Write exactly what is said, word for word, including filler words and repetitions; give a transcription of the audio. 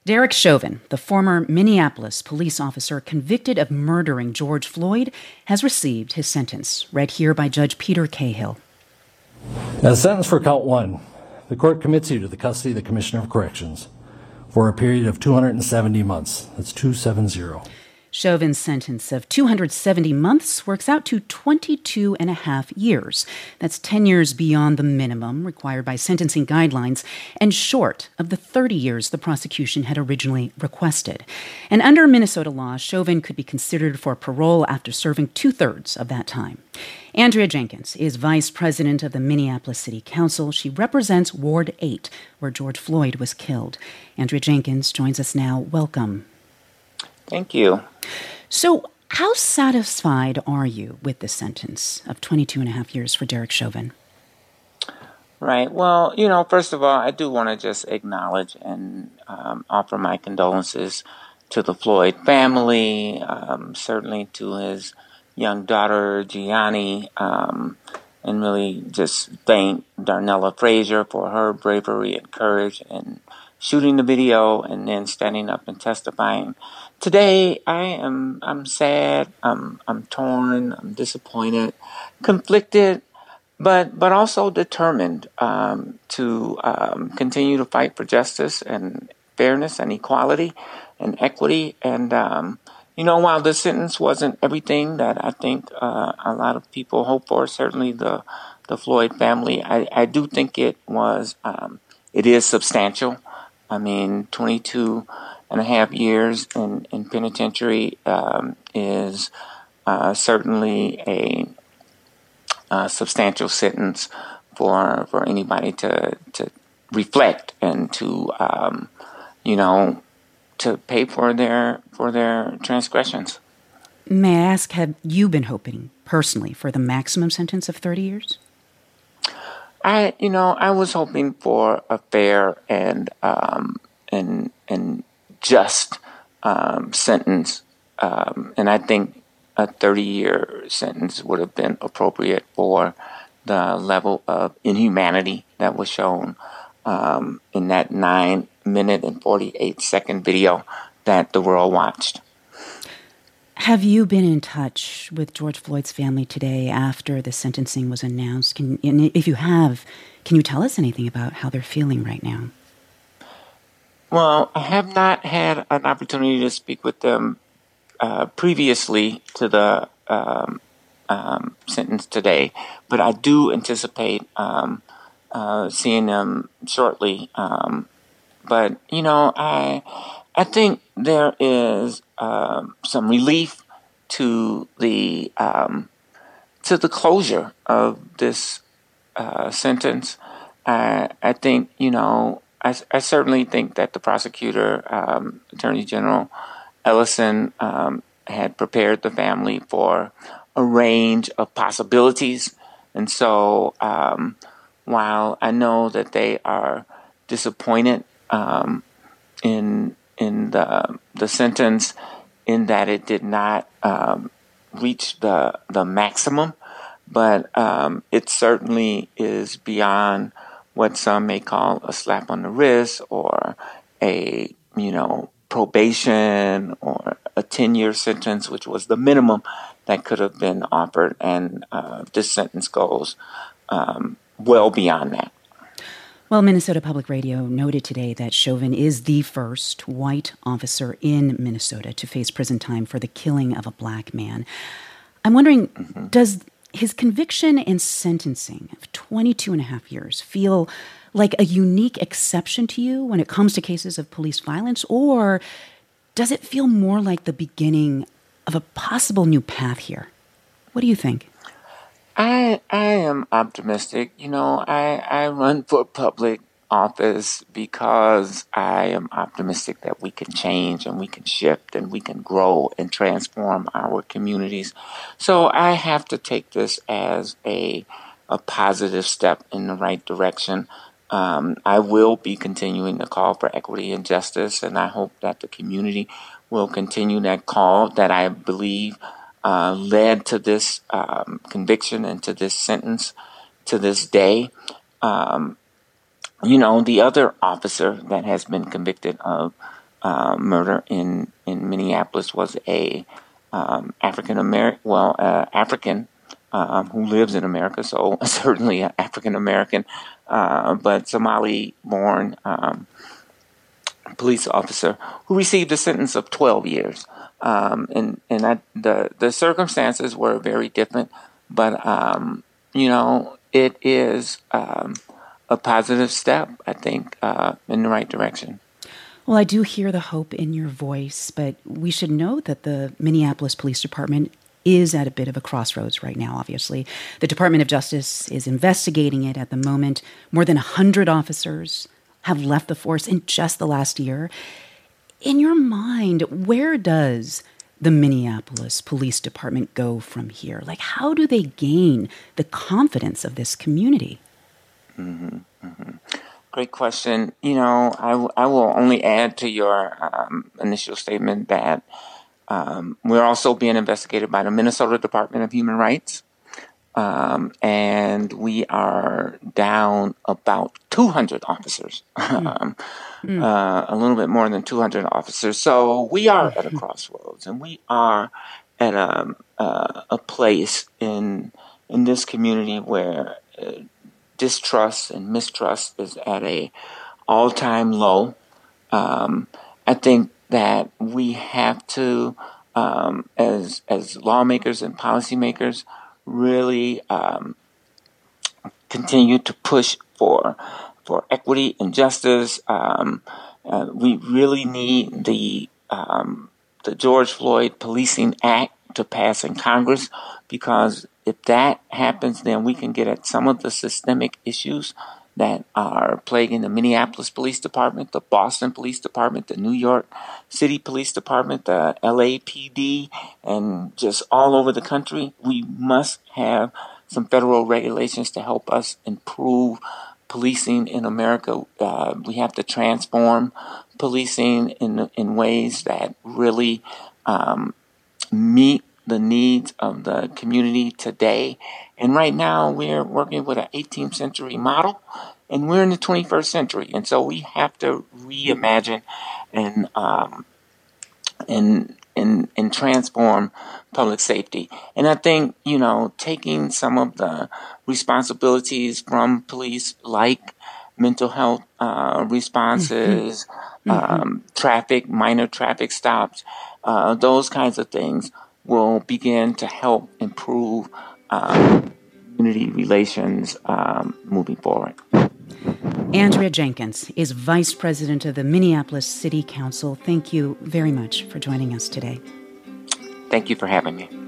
Derek Chauvin, the former Minneapolis police officer convicted of murdering George Floyd, has received his sentence, read here by Judge Peter Cahill. As sentence for count one, the court commits you to the custody of the Commissioner of Corrections for a period of two hundred seventy months. That's two seven zero. Chauvin's sentence of two hundred seventy months works out to twenty-two and a half years. That's ten years beyond the minimum required by sentencing guidelines and short of the thirty years the prosecution had originally requested. And under Minnesota law, Chauvin could be considered for parole after serving two-thirds of that time. Andrea Jenkins is vice president of the Minneapolis City Council. She represents Ward eight, where George Floyd was killed. Andrea Jenkins joins us now. Welcome. Thank you. So how satisfied are you with the sentence of twenty-two and a half years for Derek Chauvin? Right. Well, you know, first of all, I do want to just acknowledge and um, offer my condolences to the Floyd family, um, certainly to his young daughter, Gianni, um, and really just thank Darnella Frazier for her bravery and courage and shooting the video and then standing up and testifying. Today, I am I'm sad, I'm I'm torn, I'm disappointed, conflicted, but but also determined um, to um, continue to fight for justice and fairness and equality and equity. And um, you know, while this sentence wasn't everything that I think uh, a lot of people hope for, certainly the the Floyd family, I, I do think it was um, it is substantial. I mean, twenty-two and a half years in, in penitentiary um, is uh, certainly a, a substantial sentence for for anybody to to reflect and to um, you know to pay for their for their transgressions. May I ask, have you been hoping personally for the maximum sentence of thirty years? I, you know, I was hoping for a fair and um, and and just um, sentence, um, and I think a thirty-year sentence would have been appropriate for the level of inhumanity that was shown um, in that nine-minute and forty-eight second video that the world watched. Have you been in touch with George Floyd's family today after the sentencing was announced? Can, and if you have, can you tell us anything about how they're feeling right now? Well, I have not had an opportunity to speak with them uh, previously to the um, um, sentence today, but I do anticipate um, uh, seeing them shortly. Um, but, you know, I... I think there is um, some relief to the um, to the closure of this uh, sentence. I, I think, you know, I, I certainly think that the prosecutor, um, Attorney General Ellison, um, had prepared the family for a range of possibilities. And so um, while I know that they are disappointed um, in in the the sentence, in that it did not um, reach the the maximum, but um, it certainly is beyond what some may call a slap on the wrist or a you know probation or a ten-year sentence, which was the minimum that could have been offered, and uh, this sentence goes um, well beyond that. Well, Minnesota Public Radio noted today that Chauvin is the first white officer in Minnesota to face prison time for the killing of a black man. I'm wondering, mm-hmm. does his conviction and sentencing of twenty-two and a half years feel like a unique exception to you when it comes to cases of police violence, or does it feel more like the beginning of a possible new path here? What do you think? I I am optimistic. You know, I, I run for public office because I am optimistic that we can change and we can shift and we can grow and transform our communities. So I have to take this as a a positive step in the right direction. Um, I will be continuing the call for equity and justice, and I hope that the community will continue that call that I believe Uh, led to this um, conviction and to this sentence to this day. Um, you know, the other officer that has been convicted of uh, murder in, in Minneapolis was a um, African American, well, uh, African um, who lives in America, so certainly an African American, uh, but Somali-born um, police officer who received a sentence of twelve years. Um, and and I, the the circumstances were very different, but um, you know, it is um, a positive step, I think, uh, in the right direction. Well, I do hear the hope in your voice, but we should know that the Minneapolis Police Department is at a bit of a crossroads right now, obviously. The Department of Justice is investigating it at the moment. More than one hundred officers have left the force in just the last year. In your mind, where does the Minneapolis Police Department go from here? Like, how do they gain the confidence of this community? Mm-hmm, mm-hmm. Great question. You know, I, w- I will only add to your um, initial statement that um, we're also being investigated by the Minnesota Department of Human Rights. Um, and we are down about two hundred officers, mm. um, mm. Uh, a little bit more than two hundred officers. So we are at a crossroads, and we are at a uh, a place in in this community where uh, distrust and mistrust is at a all time low. Um, I think that we have to, um, as as lawmakers and policymakers, really um, continue to push for for equity and justice. Um, uh, we really need the um, the George Floyd Policing Act to pass in Congress, because if that happens, then we can get at some of the systemic issues that are plaguing the Minneapolis Police Department, the Boston Police Department, the New York City Police Department, the L A P D, and just all over the country. We must have some federal regulations to help us improve policing in America. Uh, we have to transform policing in in ways that really um, meet the needs of the community today. And right now we're working with an eighteenth century model, and we're in the twenty-first century. And so we have to reimagine and um, and and and transform public safety. And I think, you know, taking some of the responsibilities from police, like mental health uh, responses, mm-hmm. um, traffic, minor traffic stops, uh, those kinds of things, will begin to help improve um, community relations um, moving forward. Andrea Jenkins is Vice President of the Minneapolis City Council. Thank you very much for joining us today. Thank you for having me.